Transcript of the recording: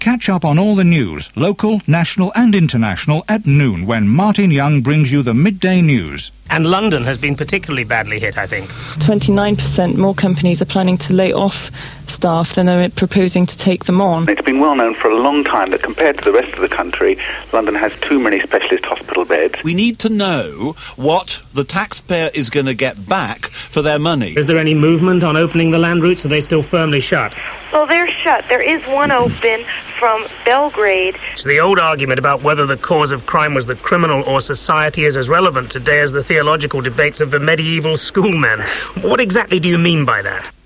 Catch up on all the news, local, national and international at noon when Martin Young brings you the midday news. And London has been particularly badly hit, I think. 29% more companies are planning to lay off staff than are proposing to take them on. It's been well known for a long time that compared to the rest of the country, London has too many specialist hospital beds. We need to know what the taxpayer is going to get back for their money. Is there any movement on opening the land routes? Are they still firmly shut? Well, they're shut. There is one open from Belgrade. So the old argument about whether the cause of crime was the criminal or society is as relevant today as the theological debates of the medieval schoolmen. What exactly do you mean by that?